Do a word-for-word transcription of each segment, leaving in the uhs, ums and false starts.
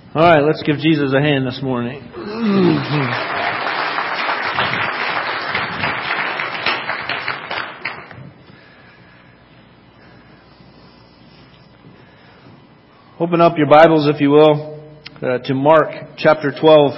All right, let's give Jesus a hand this morning. Open up your Bibles, if you will, uh, to Mark chapter twelve.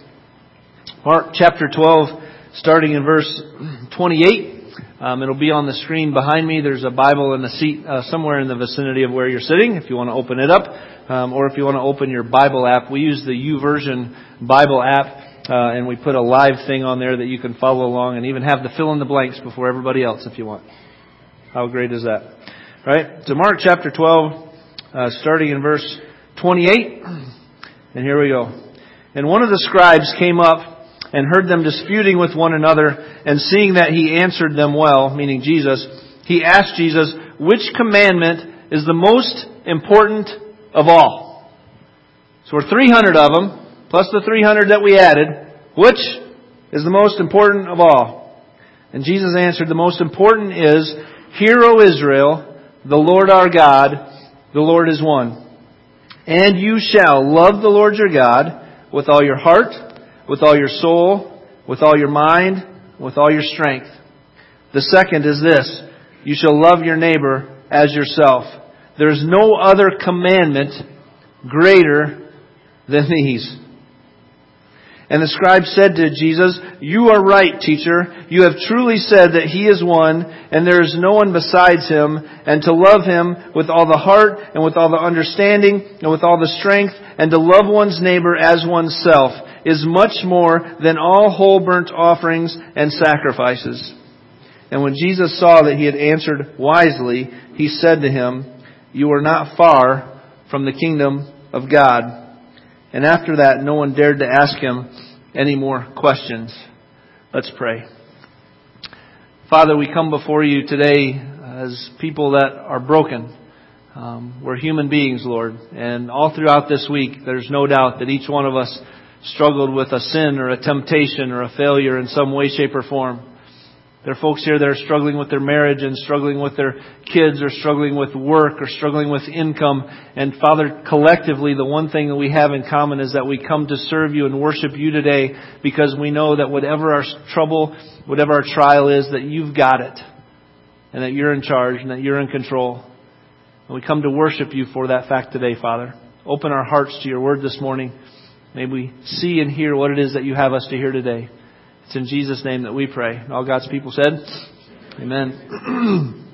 Mark chapter twelve, starting in verse twenty-eight. Um, it'll be on the screen behind me. There's a Bible in the seat uh, somewhere in the vicinity of where you're sitting, if you want to open it up. Um, or if you want to open your Bible app. We use the YouVersion Bible app, uh, and we put a live thing on there that you can follow along and even have the fill in the blanks before everybody else if you want. How great is that? Right? So Mark chapter twelve, uh, starting in verse twenty-eight. And here we go. And one of the scribes came up and heard them disputing with one another, and seeing that he answered them well, meaning Jesus, he asked Jesus, which commandment is the most important of all? So we're three hundred of them, plus the three hundred that we added. Which is the most important of all? And Jesus answered, the most important is, Hear, O Israel, the Lord our God, the Lord is one. And you shall love the Lord your God with all your heart, with all your soul, with all your mind, with all your strength. The second is this, you shall love your neighbor as yourself. There is no other commandment greater than these. And the scribe said to Jesus, You are right, teacher. You have truly said that He is one, and there is no one besides Him, and to love Him with all the heart, and with all the understanding, and with all the strength, and to love one's neighbor as oneself is much more than all whole burnt offerings and sacrifices. And when Jesus saw that he had answered wisely, He said to him, You are not far from the kingdom of God. And after that, no one dared to ask Him any more questions. Let's pray. Father, we come before You today as people that are broken. Um, we're human beings, Lord. And all throughout this week, there's no doubt that each one of us struggled with a sin or a temptation or a failure in some way, shape, or form. There are folks here that are struggling with their marriage and struggling with their kids or struggling with work or struggling with income. And Father, collectively, the one thing that we have in common is that we come to serve You and worship You today because we know that whatever our trouble, whatever our trial is, that You've got it. And that You're in charge and that You're in control. And we come to worship You for that fact today, Father. Open our hearts to Your word this morning. May we see and hear what it is that You have us to hear today. It's in Jesus' name that we pray. And all God's people said, Amen.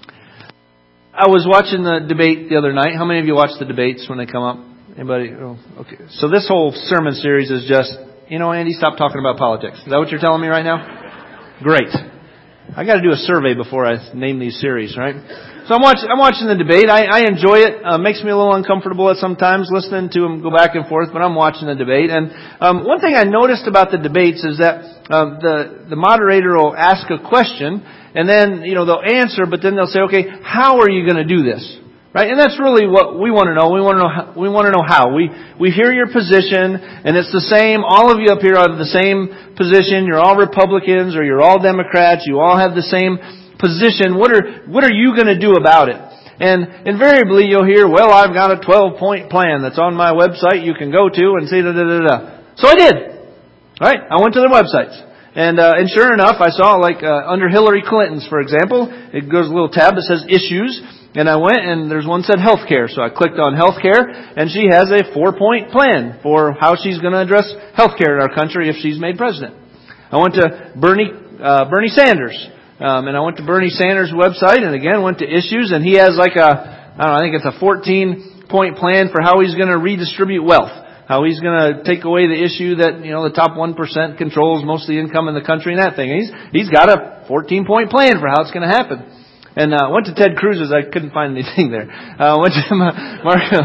I was watching the debate the other night. How many of you watch the debates when they come up? Anybody? Oh, okay. So this whole sermon series is just, you know, Andy, stop talking about politics. Is that what you're telling me right now? Great. I got to do a survey before I name these series, right? So I'm watching, I'm watching the debate. I, I enjoy it. Uh, makes me a little uncomfortable at sometimes listening to them go back and forth, but I'm watching the debate. And um, one thing I noticed about the debates is that uh, the the moderator will ask a question, and then you know they'll answer, but then they'll say, "Okay, how are you going to do this?" Right? And that's really what we want to know. We want to know. How, we want to know how. We we hear your position, and it's the same. All of you up here are the same position. You're all Republicans or you're all Democrats. You all have the same position. What are what are you going to do about it? And invariably you'll hear, well, I've got a twelve-point plan that's on my website you can go to and see da da da da. So I did. All right, I went to their websites. And uh, and sure enough, I saw like uh, under Hillary Clinton's, for example, it goes a little tab that says issues. And I went and there's one that said healthcare. So I clicked on healthcare and she has a four-point plan for how she's going to address healthcare in our country if she's made president. I went to Bernie uh, Bernie Sanders. Um, and I went to Bernie Sanders' website and again went to issues, and he has like a, I don't know, I think it's a fourteen-point plan for how he's going to redistribute wealth. How he's going to take away the issue that, you know, the top one percent controls most of the income in the country and that thing. He's, he's got a fourteen-point plan for how it's going to happen. And I uh, went to Ted Cruz's. I couldn't find anything there. I uh, went to Marco.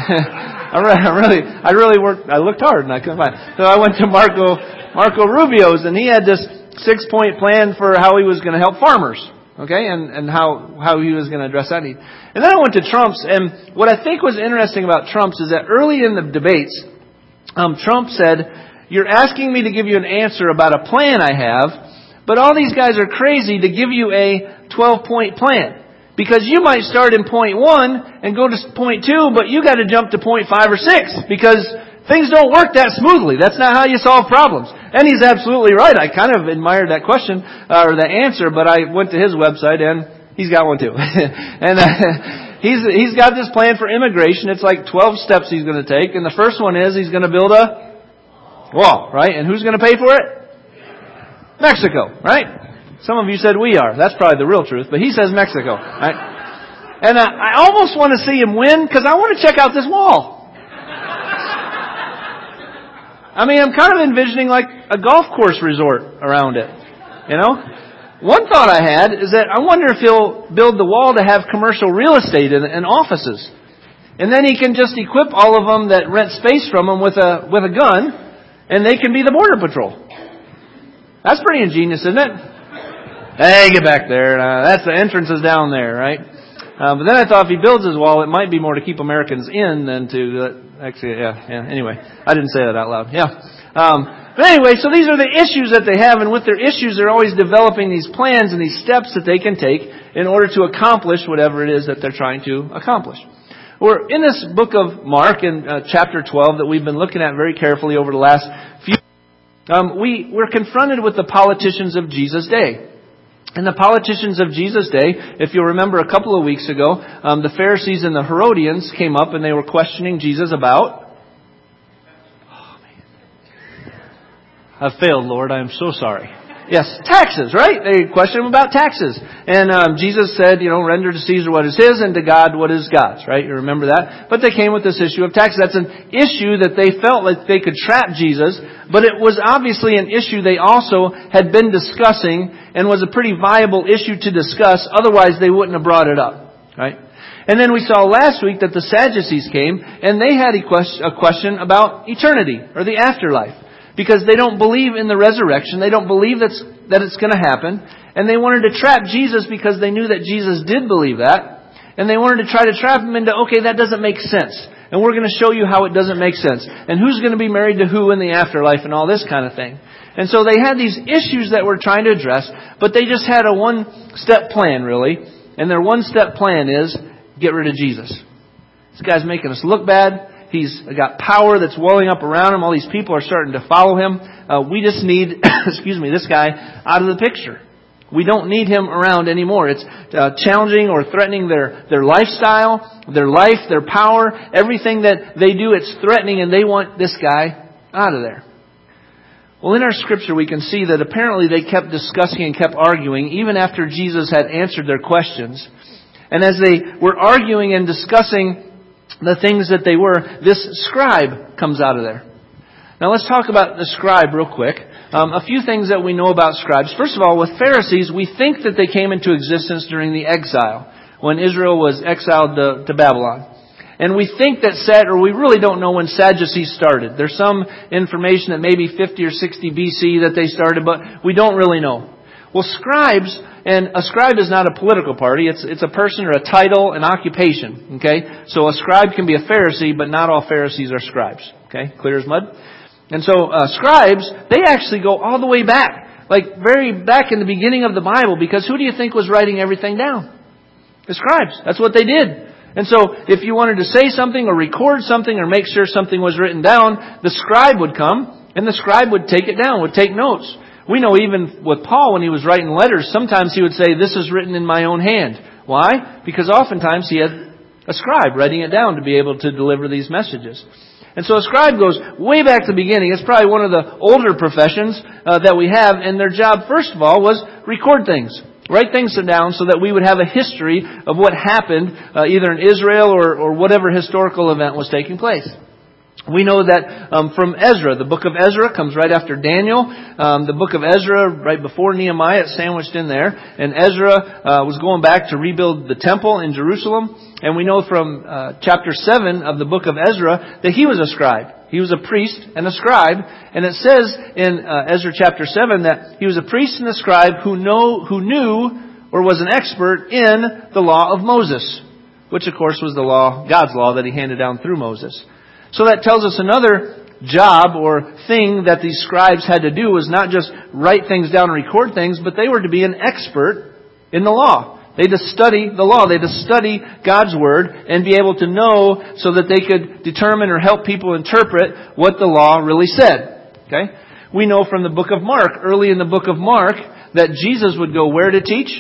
I really, I really worked, I looked hard and I couldn't find it. So I went to Marco, Marco Rubio's, and he had this six-point plan for how he was going to help farmers, okay, and, and how, how he was going to address that need. And then I went to Trump's, and what I think was interesting about Trump's is that early in the debates, um, Trump said, you're asking me to give you an answer about a plan I have, but all these guys are crazy to give you a twelve-point plan. Because you might start in point one and go to point two, but you got to jump to point five or six because things don't work that smoothly. That's not how you solve problems. And he's absolutely right. I kind of admired that question uh, or that answer, but I went to his website and he's got one too. and uh, he's he's got this plan for immigration. It's like twelve steps he's going to take, and the first one is he's going to build a wall, right? And who's going to pay for it? Mexico, right? Some of you said we are. That's probably the real truth, but he says Mexico, right? And uh, I almost want to see him win because I want to check out this wall. I mean, I'm kind of envisioning like a golf course resort around it, you know? One thought I had is that I wonder if he'll build the wall to have commercial real estate and, and offices. And then he can just equip all of them that rent space from him with a with a gun, and they can be the border patrol. That's pretty ingenious, isn't it? Hey, get back there. Uh, that's the entrance is down there, right? Uh, but then I thought if he builds his wall, it might be more to keep Americans in than to... Uh, actually, yeah, yeah. Anyway, I didn't say that out loud. Yeah. Um, but anyway, so these are the issues that they have. And with their issues, they're always developing these plans and these steps that they can take in order to accomplish whatever it is that they're trying to accomplish. We're in this book of Mark in uh, chapter twelve that we've been looking at very carefully over the last few um, we, we're confronted with the politicians of Jesus' day. And the politicians of Jesus' day, if you'll remember a couple of weeks ago, um, the Pharisees and the Herodians came up and they were questioning Jesus about... Oh, man. I've failed, Lord. I am so sorry. Yes, taxes, right? They questioned him about taxes. And um, Jesus said, you know, render to Caesar what is his and to God what is God's, right? You remember that? But they came with this issue of taxes. That's an issue that they felt like they could trap Jesus, but it was obviously an issue they also had been discussing and was a pretty viable issue to discuss. Otherwise, they wouldn't have brought it up, right? And then we saw last week that the Sadducees came and they had a question about eternity or the afterlife. Because they don't believe in the resurrection. They don't believe that's, that it's going to happen. And they wanted to trap Jesus because they knew that Jesus did believe that. And they wanted to try to trap him into, okay, that doesn't make sense. And we're going to show you how it doesn't make sense. And who's going to be married to who in the afterlife and all this kind of thing. And so they had these issues that we're trying to address. But they just had a one-step plan, really. And their one-step plan is, get rid of Jesus. This guy's making us look bad. He's got power that's welling up around him. All these people are starting to follow him. Uh, we just need, excuse me, this guy out of the picture. We don't need him around anymore. It's uh, challenging or threatening their, their lifestyle, their life, their power. Everything that they do, it's threatening, and they want this guy out of there. Well, in our scripture, we can see that apparently they kept discussing and kept arguing even after Jesus had answered their questions. And as they were arguing and discussing the things that they were, this scribe comes out of there. Now let's talk about the scribe real quick. Um, a few things that we know about scribes. First of all, with Pharisees, we think that they came into existence during the exile, when Israel was exiled to, to Babylon. And we think that Sad, or we really don't know when Sadducees started. There's some information that maybe fifty or sixty B C that they started, but we don't really know. Well, scribes, and a scribe is not a political party. It's it's a person or a title, an occupation. Okay, so a scribe can be a Pharisee, but not all Pharisees are scribes. Okay, clear as mud. And so uh, scribes, they actually go all the way back, like very back in the beginning of the Bible. Because who do you think was writing everything down? The scribes. That's what they did. And so if you wanted to say something or record something or make sure something was written down, the scribe would come and the scribe would take it down, would take notes. We know even with Paul, when he was writing letters, sometimes he would say, this is written in my own hand. Why? Because oftentimes he had a scribe writing it down to be able to deliver these messages. And so a scribe goes way back to the beginning. It's probably one of the older professions uh, that we have. And their job, first of all, was record things. Write things down so that we would have a history of what happened uh, either in Israel or, or whatever historical event was taking place. We know that um, from Ezra. The book of Ezra comes right after Daniel. Um, the book of Ezra, right before Nehemiah, it's sandwiched in there. And Ezra uh, was going back to rebuild the temple in Jerusalem. And we know from uh, chapter seven of the book of Ezra that he was a scribe. He was a priest and a scribe. And it says in uh, Ezra chapter seven that he was a priest and a scribe who know who knew or was an expert in the law of Moses, which of course was the law, God's law that he handed down through Moses. So that tells us another job or thing that these scribes had to do was not just write things down and record things, but they were to be an expert in the law. They had to study the law. They had to study God's Word and be able to know so that they could determine or help people interpret what the law really said. Okay? We know from the book of Mark, early in the book of Mark, that Jesus would go where to teach?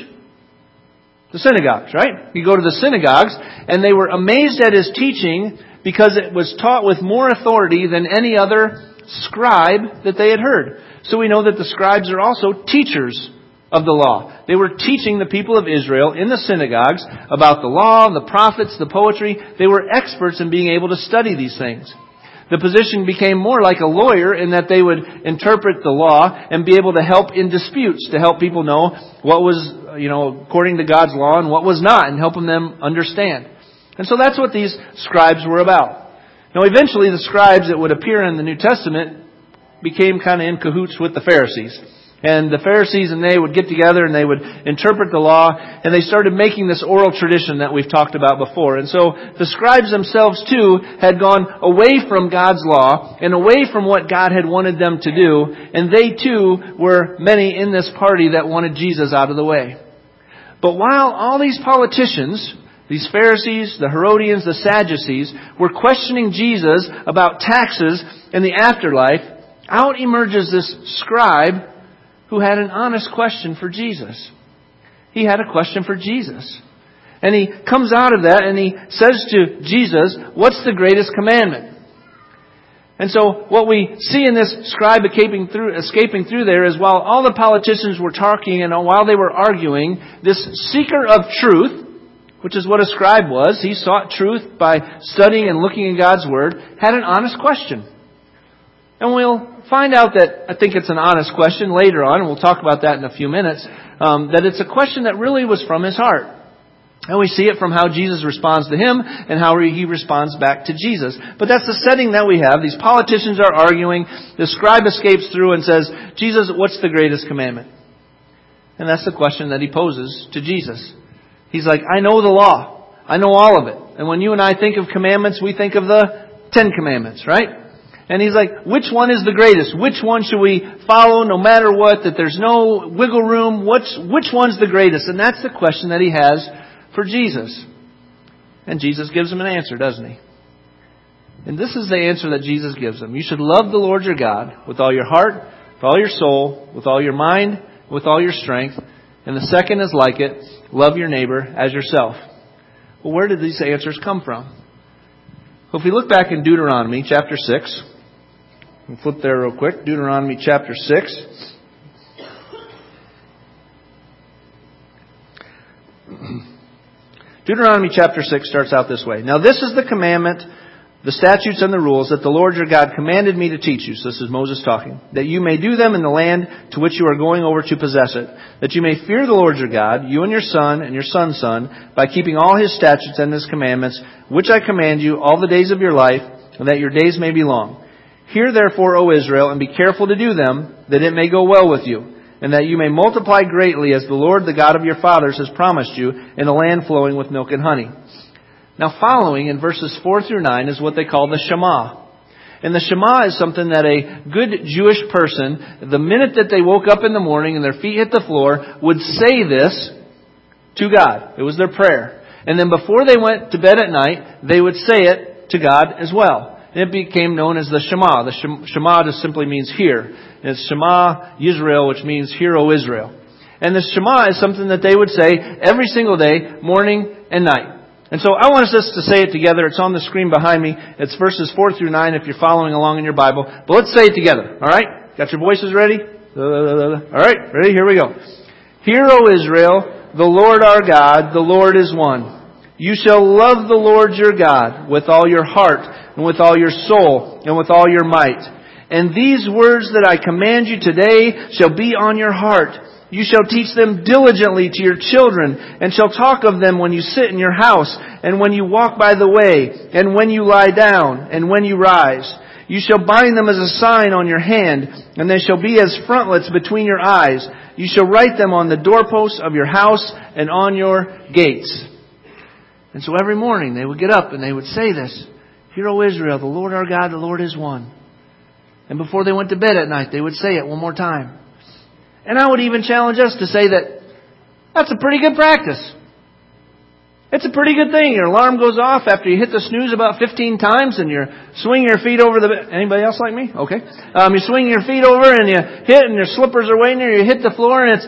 The synagogues, right? He'd go to the synagogues, and they were amazed at His teaching because it was taught with more authority than any other scribe that they had heard. So we know that the scribes are also teachers of the law. They were teaching the people of Israel in the synagogues about the law, the prophets, the poetry. They were experts in being able to study these things. The position became more like a lawyer in that they would interpret the law and be able to help in disputes, to help people know what was, you know, according to God's law and what was not, and helping them understand. And so that's what these scribes were about. Now eventually the scribes that would appear in the New Testament became kind of in cahoots with the Pharisees. And the Pharisees and they would get together and they would interpret the law, and they started making this oral tradition that we've talked about before. And so the scribes themselves too had gone away from God's law and away from what God had wanted them to do, and they too were many in this party that wanted Jesus out of the way. But while all these politicians, these Pharisees, the Herodians, the Sadducees, were questioning Jesus about taxes and the afterlife, out emerges this scribe who had an honest question for Jesus. He had a question for Jesus. And he comes out of that and he says to Jesus, what's the greatest commandment? And so what we see in this scribe escaping through, escaping through there is while all the politicians were talking and while they were arguing, this seeker of truth, which is what a scribe was, he sought truth by studying and looking in God's Word, had an honest question. And we'll find out that, I think it's an honest question later on, and we'll talk about that in a few minutes, um, that it's a question that really was from his heart. And we see it from how Jesus responds to him and how he responds back to Jesus. But that's the setting that we have. These politicians are arguing. The scribe escapes through and says, Jesus, what's the greatest commandment? And that's the question that he poses to Jesus. He's like, I know the law. I know all of it. And when you and I think of commandments, we think of the Ten Commandments, right? And he's like, which one is the greatest? Which one should we follow no matter what? That there's no wiggle room? What's, which one's the greatest? And that's the question that he has for Jesus. And Jesus gives him an answer, doesn't he? And this is the answer that Jesus gives him. You should love the Lord your God with all your heart, with all your soul, with all your mind, with all your strength. And the second is like it, love your neighbor as yourself. Well, where did these answers come from? Well, if we look back in Deuteronomy chapter six, we'll flip there real quick. Deuteronomy chapter six. Deuteronomy chapter six starts out this way. Now this is the commandment, the statutes and the rules that the Lord your God commanded me to teach you. So this is Moses talking. That you may do them in the land to which you are going over to possess it. That you may fear the Lord your God, you and your son and your son's son, by keeping all His statutes and His commandments, which I command you all the days of your life, and that your days may be long. Hear therefore, O Israel, and be careful to do them, that it may go well with you, and that you may multiply greatly as the Lord, the God of your fathers, has promised you, in a land flowing with milk and honey. Now following in verses four through nine is what they call the Shema. And the Shema is something that a good Jewish person, the minute that they woke up in the morning and their feet hit the floor, would say this to God. It was their prayer. And then before they went to bed at night, they would say it to God as well. And it became known as the Shema. The Shema just simply means hear. And it's Shema Yisrael, which means hear, O Israel. And the Shema is something that they would say every single day, morning and night. And so I want us just to say it together. It's on the screen behind me. It's verses four through nine if you're following along in your Bible. But let's say it together. All right? Got your voices ready? All right. Ready? Here we go. Hear, O Israel, the Lord our God, the Lord is one. You shall love the Lord your God with all your heart and with all your soul and with all your might. And these words that I command you today shall be on your heart. You shall teach them diligently to your children, and shall talk of them when you sit in your house, and when you walk by the way, and when you lie down, and when you rise. You shall bind them as a sign on your hand, and they shall be as frontlets between your eyes. You shall write them on the doorposts of your house and on your gates. And so every morning they would get up and they would say this, Hear, O Israel, the Lord our God, the Lord is one. And before they went to bed at night, they would say it one more time. And I would even challenge us to say that that's a pretty good practice. It's a pretty good thing. Your alarm goes off after you hit the snooze about fifteen times and you're swinging your feet over the bed. Anybody else like me? Okay. Um, you're swinging your feet over and you hit and your slippers are waiting there. You hit the floor and it's,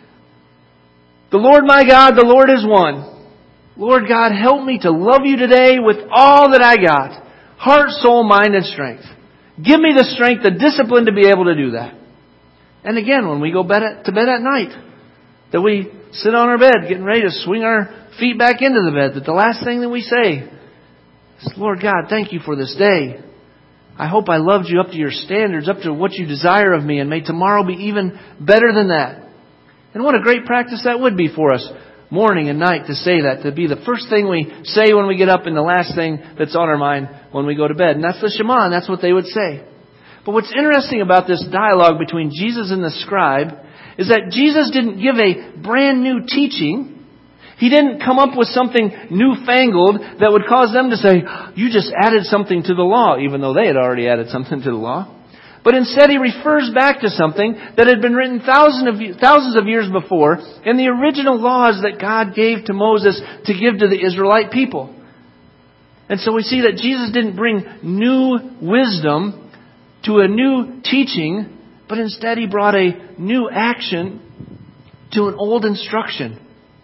the Lord my God, the Lord is one. Lord God, help me to love you today with all that I got. Heart, soul, mind, and strength. Give me the strength, the discipline to be able to do that. And again, when we go bed at, to bed at night, that we sit on our bed getting ready to swing our feet back into the bed, that the last thing that we say is, Lord God, thank you for this day. I hope I loved you up to your standards, up to what you desire of me, and may tomorrow be even better than that. And what a great practice that would be for us, morning and night, to say that, to be the first thing we say when we get up and the last thing that's on our mind when we go to bed. And that's the Shema, and that's what they would say. But what's interesting about this dialogue between Jesus and the scribe is that Jesus didn't give a brand new teaching. He didn't come up with something newfangled that would cause them to say, you just added something to the law, even though they had already added something to the law. But instead he refers back to something that had been written thousands of, thousands of years before in the original laws that God gave to Moses to give to the Israelite people. And so we see that Jesus didn't bring new wisdom to a new teaching, but instead he brought a new action to an old instruction.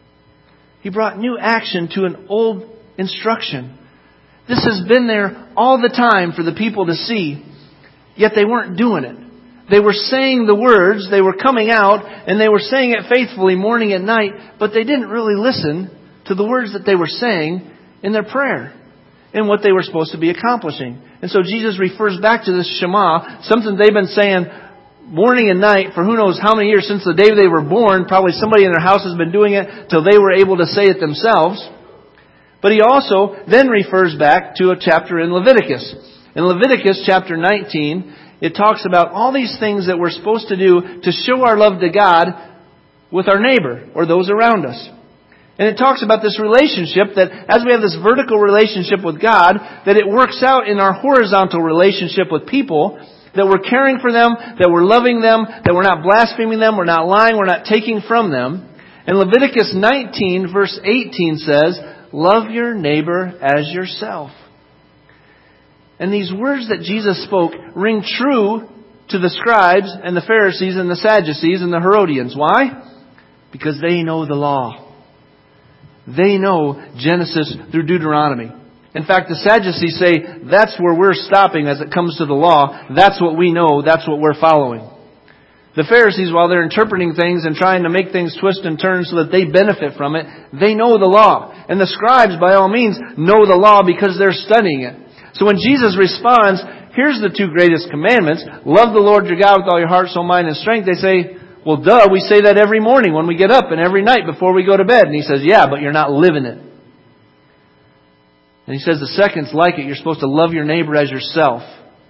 He brought new action to an old instruction. This has been there all the time for the people to see, yet they weren't doing it. They were saying the words, they were coming out, and they were saying it faithfully morning and night, but they didn't really listen to the words that they were saying in their prayer and what they were supposed to be accomplishing. And so Jesus refers back to this Shema, something they've been saying morning and night for who knows how many years, since the day they were born. Probably somebody in their house has been doing it till they were able to say it themselves. But he also then refers back to a chapter in Leviticus. In Leviticus chapter nineteen, it talks about all these things that we're supposed to do to show our love to God with our neighbor or those around us. And it talks about this relationship that as we have this vertical relationship with God, that it works out in our horizontal relationship with people, that we're caring for them, that we're loving them, that we're not blaspheming them, we're not lying, we're not taking from them. And Leviticus nineteen verse eighteen says, love your neighbor as yourself. And these words that Jesus spoke ring true to the scribes and the Pharisees and the Sadducees and the Herodians. Why? Because they know the law. They know Genesis through Deuteronomy. In fact, the Sadducees say that's where we're stopping as it comes to the law. That's what we know. That's what we're following. The Pharisees, while they're interpreting things and trying to make things twist and turn so that they benefit from it, they know the law. And the scribes, by all means, know the law because they're studying it. So when Jesus responds, here's the two greatest commandments. Love the Lord your God with all your heart, soul, mind, and strength. They say, well, duh, we say that every morning when we get up and every night before we go to bed. And he says, yeah, but you're not living it. And he says the second's like it. You're supposed to love your neighbor as yourself.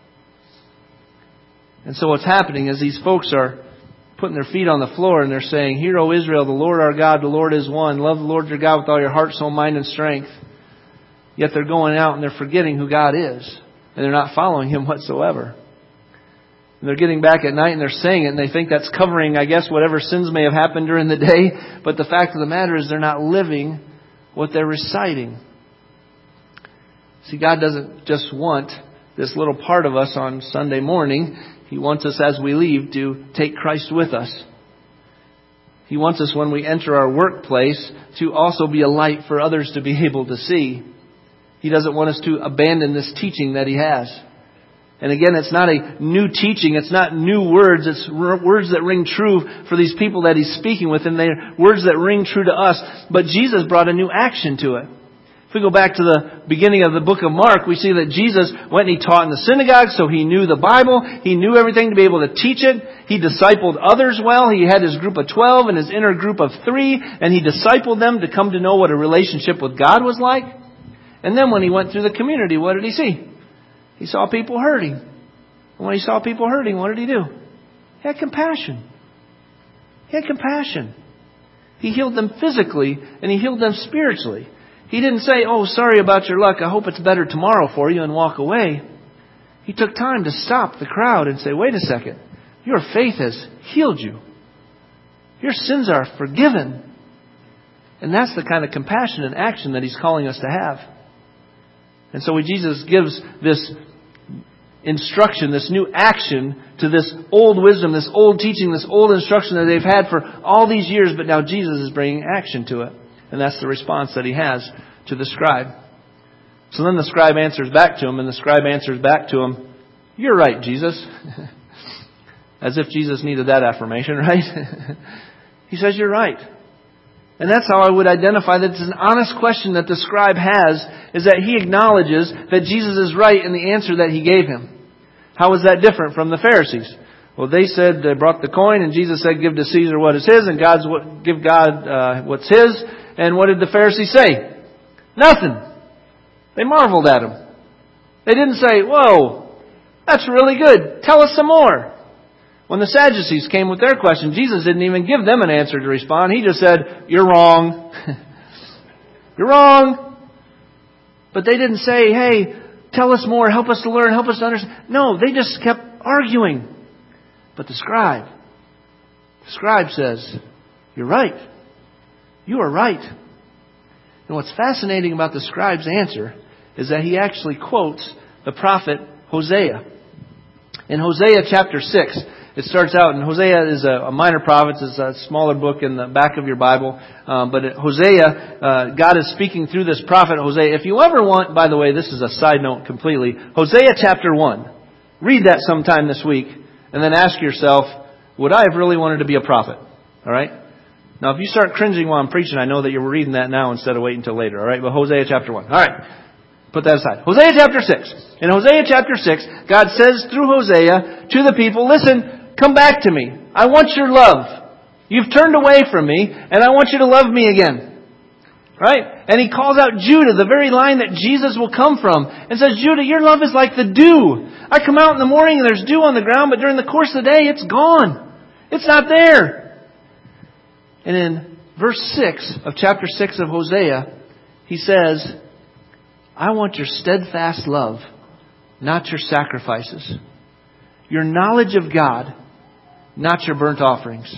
And so what's happening is these folks are putting their feet on the floor and they're saying, hear, O Israel, the Lord our God, the Lord is one. Love the Lord your God with all your heart, soul, mind, and strength. Yet they're going out and they're forgetting who God is. And they're not following Him whatsoever. And they're getting back at night and they're saying it and they think that's covering, I guess, whatever sins may have happened during the day. But the fact of the matter is they're not living what they're reciting. See, God doesn't just want this little part of us on Sunday morning. He wants us as we leave to take Christ with us. He wants us when we enter our workplace to also be a light for others to be able to see. He doesn't want us to abandon this teaching that He has. And again, it's not a new teaching. It's not new words. It's words that ring true for these people that He's speaking with. And they're words that ring true to us. But Jesus brought a new action to it. If we go back to the beginning of the book of Mark, we see that Jesus went and He taught in the synagogue, so He knew the Bible. He knew everything to be able to teach it. He discipled others well. He had His group of twelve and His inner group of three, and He discipled them to come to know what a relationship with God was like. And then when He went through the community, what did He see? He saw people hurting. And when He saw people hurting, what did He do? He had compassion. He had compassion. He healed them physically and He healed them spiritually. He didn't say, oh, sorry about your luck. I hope it's better tomorrow for you, and walk away. He took time to stop the crowd and say, wait a second. Your faith has healed you. Your sins are forgiven. And that's the kind of compassion and action that He's calling us to have. And so Jesus gives this instruction, this new action to this old wisdom, this old teaching, this old instruction that they've had for all these years, but now Jesus is bringing action to it. And that's the response that He has to the scribe. So then the scribe answers back to him, and the scribe answers back to him, "You're right, Jesus." As if Jesus needed that affirmation, right? He says, "You're right." And that's how I would identify that it's an honest question that the scribe has, is that he acknowledges that Jesus is right in the answer that He gave him. How is that different from the Pharisees? Well, they said they brought the coin, and Jesus said, "Give to Caesar what is his, and God's what, give God uh, what's His." And what did the Pharisees say? Nothing. They marveled at Him. They didn't say, "Whoa, that's really good. Tell us some more." When the Sadducees came with their question, Jesus didn't even give them an answer to respond. He just said, "You're wrong." You're wrong. But they didn't say, "Hey, tell us more. Help us to learn. Help us to understand." No, they just kept arguing. But the scribe, the scribe says, "You're right. You are right." And what's fascinating about the scribe's answer is that he actually quotes the prophet Hosea. In Hosea chapter six, it starts out, and Hosea is a, a minor prophet. It's a smaller book in the back of your Bible. Um, but Hosea, uh, God is speaking through this prophet Hosea. If you ever want, by the way, this is a side note completely. Hosea chapter one. Read that sometime this week, and then ask yourself, would I have really wanted to be a prophet? All right? Now, if you start cringing while I'm preaching, I know that you're reading that now instead of waiting until later. All right? But Hosea chapter one. All right. Put that aside. Hosea chapter six. In Hosea chapter six, God says through Hosea to the people, "Listen, come back to me. I want your love. You've turned away from me, and I want you to love me again." Right? And He calls out Judah, the very line that Jesus will come from, and says, "Judah, your love is like the dew. I come out in the morning and there's dew on the ground, but during the course of the day, it's gone. It's not there." And in verse six of chapter six of Hosea, He says, "I want your steadfast love, not your sacrifices. Your knowledge of God, not your burnt offerings."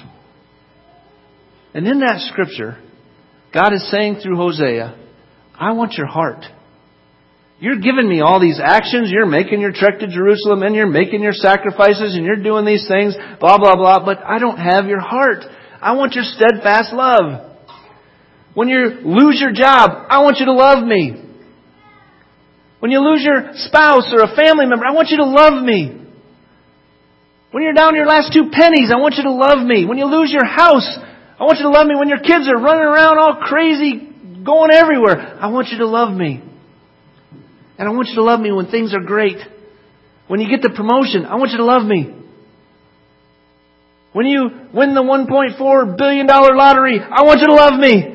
And in that scripture, God is saying through Hosea, I want your heart. You're giving me all these actions. You're making your trek to Jerusalem, and you're making your sacrifices, and you're doing these things, blah, blah, blah. But I don't have your heart. I want your steadfast love. When you lose your job, I want you to love me. When you lose your spouse or a family member, I want you to love me. When you're down to your last two pennies, I want you to love me. When you lose your house, I want you to love me. When your kids are running around all crazy, going everywhere, I want you to love me. And I want you to love me when things are great. When you get the promotion, I want you to love me. When you win the one point four billion dollars lottery, I want you to love me.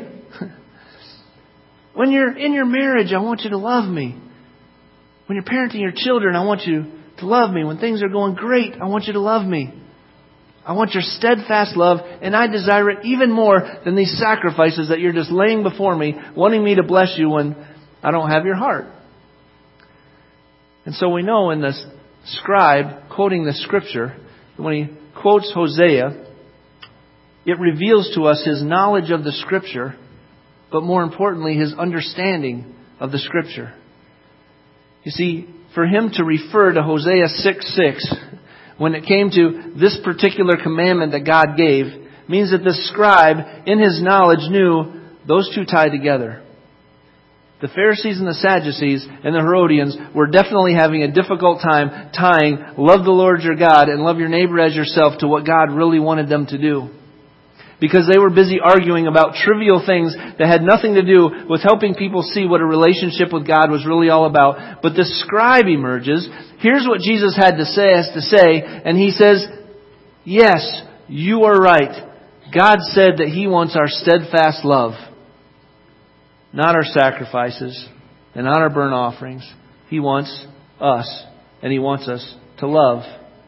When you're in your marriage, I want you to love me. When you're parenting your children, I want you to love me. When things are going great, I want you to love me. I want your steadfast love, and I desire it even more than these sacrifices that you're just laying before me, wanting me to bless you when I don't have your heart. And so we know in this scribe quoting the scripture, when he quotes Hosea, it reveals to us his knowledge of the scripture, but more importantly, his understanding of the scripture. You see, for him to refer to Hosea six six, when it came to this particular commandment that God gave, means that the scribe, in his knowledge, knew those two tied together. The Pharisees and the Sadducees and the Herodians were definitely having a difficult time tying love the Lord your God and love your neighbor as yourself to what God really wanted them to do. Because they were busy arguing about trivial things that had nothing to do with helping people see what a relationship with God was really all about. But the scribe emerges. Here's what Jesus had to say, has to say, and he says, yes, you are right. God said that He wants our steadfast love, not our sacrifices and not our burnt offerings. He wants us, and He wants us to love.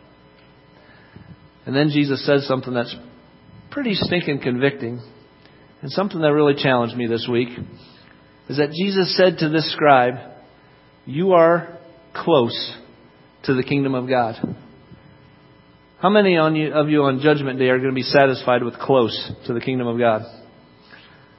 And then Jesus says something that's pretty stinking convicting, and something that really challenged me this week, is that Jesus said to this scribe, you are close to the kingdom of God. How many on you, of you on Judgment Day are going to be satisfied with close to the kingdom of God?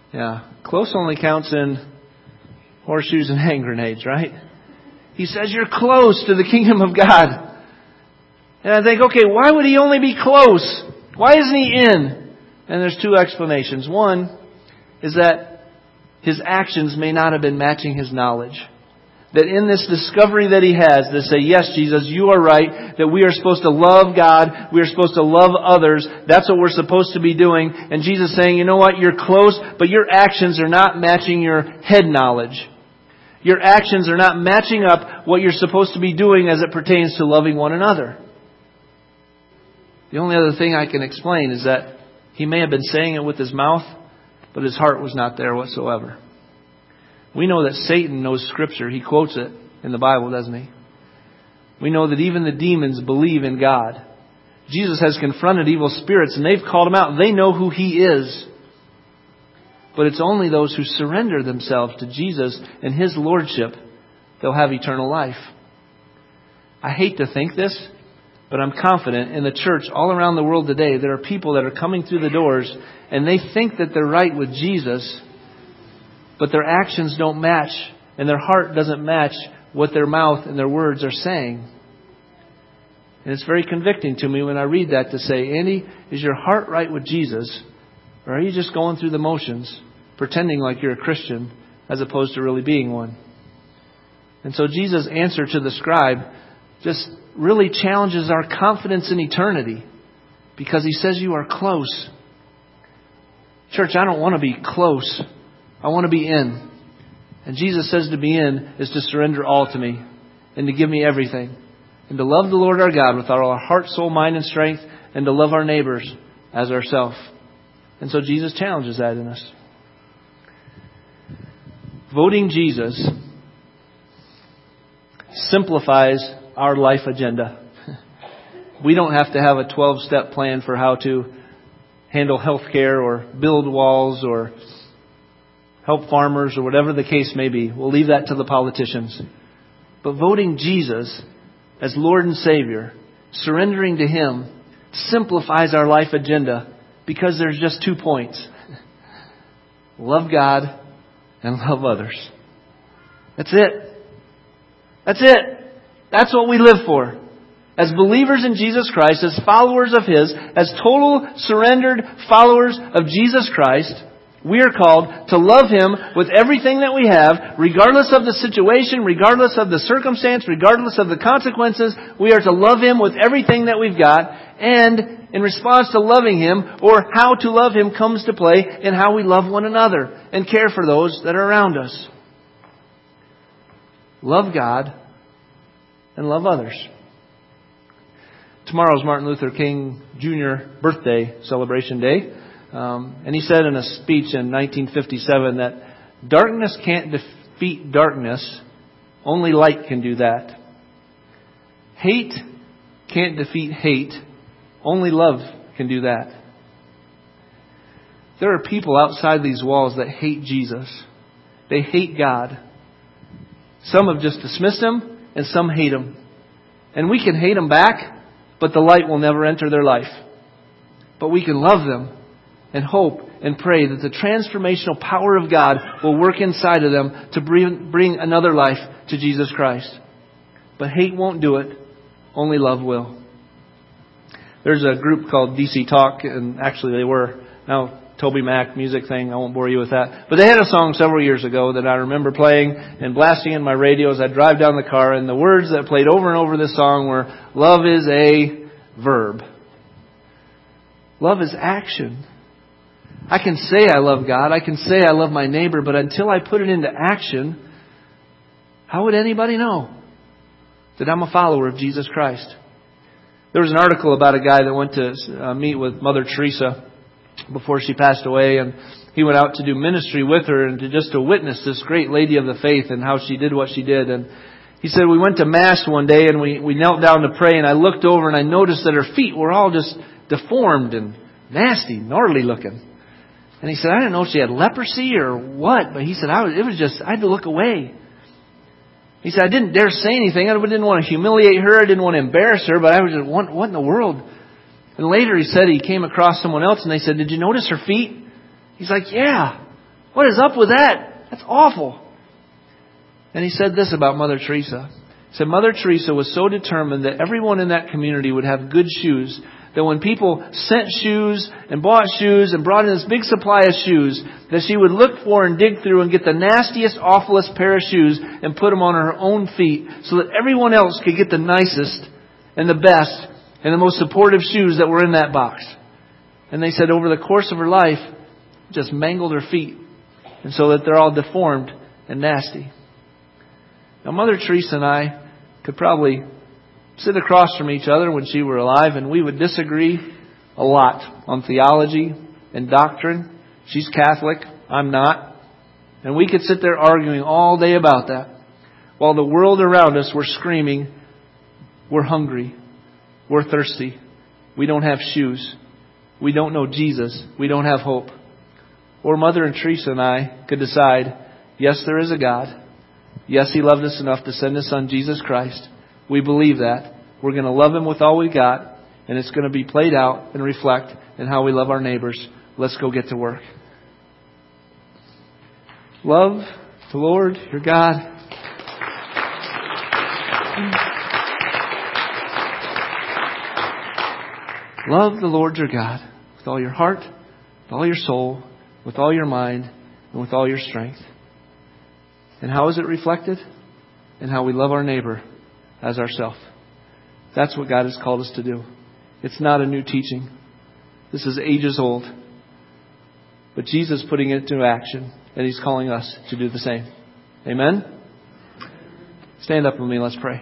Yeah. Close only counts in horseshoes and hand grenades, right? He says you're close to the kingdom of God. And I think, okay, why would he only be close? Why isn't he in? And there's two explanations. One is that his actions may not have been matching his knowledge. That in this discovery that he has, to say, yes, Jesus, you are right, that we are supposed to love God, we are supposed to love others, that's what we're supposed to be doing. And Jesus saying, you know what, you're close, but your actions are not matching your head knowledge. Your actions are not matching up what you're supposed to be doing as it pertains to loving one another. The only other thing I can explain is that he may have been saying it with his mouth, but his heart was not there whatsoever. We know that Satan knows Scripture. He quotes it in the Bible, doesn't he? We know that even the demons believe in God. Jesus has confronted evil spirits and they've called him out. They know who he is. But it's only those who surrender themselves to Jesus and his lordship they'll have eternal life. I hate to think this, but I'm confident in the church all around the world today, there are people that are coming through the doors and they think that they're right with Jesus, but their actions don't match and their heart doesn't match what their mouth and their words are saying. And it's very convicting to me when I read that to say, Andy, is your heart right with Jesus? Or are you just going through the motions, pretending like you're a Christian as opposed to really being one? And so Jesus' answer to the scribe just really challenges our confidence in eternity, because he says you are close. Church, I don't want to be close. I want to be in. And Jesus says to be in is to surrender all to me and to give me everything. And to love the Lord our God with all our heart, soul, mind, and strength, and to love our neighbors as ourselves. And so Jesus challenges that in us. Voting Jesus simplifies our life agenda. We don't have to have a twelve-step plan for how to handle health care or build walls or help farmers or whatever the case may be. We'll leave that to the politicians. But voting Jesus as Lord and Savior, surrendering to Him, simplifies our life agenda because there's just two points. Love God and love others. That's it. That's it. That's what we live for. As believers in Jesus Christ, as followers of His, as total surrendered followers of Jesus Christ, we are called to love Him with everything that we have, regardless of the situation, regardless of the circumstance, regardless of the consequences. We are to love Him with everything that we've got. And in response to loving Him, or how to love Him, comes to play in how we love one another and care for those that are around us. Love God and love others. Tomorrow's Martin Luther King Junior birthday celebration day. Um, and he said in a speech in nineteen fifty-seven that darkness can't defeat darkness. Only light can do that. Hate can't defeat hate. Only love can do that. There are people outside these walls that hate Jesus. They hate God. Some have just dismissed Him, and some hate Him. And we can hate them back, but the light will never enter their life. But we can love them and hope and pray that the transformational power of God will work inside of them to bring, bring another life to Jesus Christ. But hate won't do it. Only love will. There's a group called D C Talk, and actually they were now Toby Mac music thing. I won't bore you with that. But they had a song several years ago that I remember playing and blasting in my radio as I drive down the car. And the words that played over and over this song were, love is a verb. Love is action. I can say I love God. I can say I love my neighbor. But until I put it into action, how would anybody know that I'm a follower of Jesus Christ? There was an article about a guy that went to uh, meet with Mother Teresa before she passed away, and he went out to do ministry with her and to just to witness this great lady of the faith and how she did what she did. And he said, we went to Mass one day and we, we knelt down to pray, and I looked over and I noticed that her feet were all just deformed and nasty, gnarly looking. And he said, I didn't know if she had leprosy or what, but he said, I was, it was just, I had to look away. He said, I didn't dare say anything. I didn't want to humiliate her. I didn't want to embarrass her, but I was just, what, what in the world? And later he said he came across someone else and they said, did you notice her feet? He's like, yeah. What is up with that? That's awful. And he said this about Mother Teresa. He said Mother Teresa was so determined that everyone in that community would have good shoes that when people sent shoes and bought shoes and brought in this big supply of shoes, that she would look for and dig through and get the nastiest, awfulest pair of shoes and put them on her own feet so that everyone else could get the nicest and the best and the most supportive shoes that were in that box. And they said over the course of her life, just mangled her feet, and so that they're all deformed and nasty. Now, Mother Teresa and I could probably sit across from each other when she were alive, and we would disagree a lot on theology and doctrine. She's Catholic, I'm not. And we could sit there arguing all day about that, while the world around us were screaming, we're hungry, we're thirsty, we don't have shoes, we don't know Jesus, we don't have hope. Or Mother Teresa and I could decide, yes, there is a God. Yes, He loved us enough to send His Son, Jesus Christ. We believe that. We're going to love Him with all we got, and it's going to be played out and reflect in how we love our neighbors. Let's go get to work. Love the Lord your God. Love the Lord your God with all your heart, with all your soul, with all your mind, and with all your strength. And how is it reflected? In how we love our neighbor as ourselves. That's what God has called us to do. It's not a new teaching. This is ages old. But Jesus is putting it into action, and He's calling us to do the same. Amen? Stand up with me. Let's pray.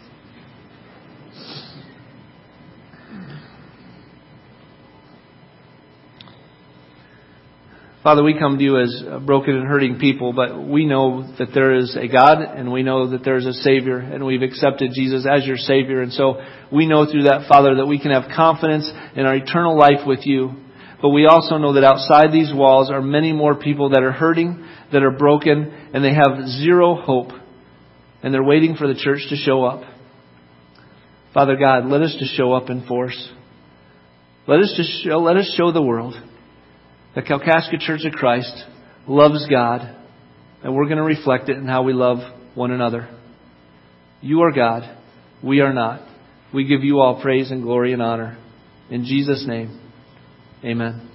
Father, we come to You as broken and hurting people, but we know that there is a God, and we know that there is a Savior, and we've accepted Jesus as your Savior. And so we know through that, Father, that we can have confidence in our eternal life with You. But we also know that outside these walls are many more people that are hurting, that are broken, and they have zero hope. And they're waiting for the church to show up. Father God, let us just show up in force. Let us just show, let us show the world the Kalkaska Church of Christ loves God, and we're going to reflect it in how we love one another. You are God. We are not. We give You all praise and glory and honor. In Jesus' name, amen.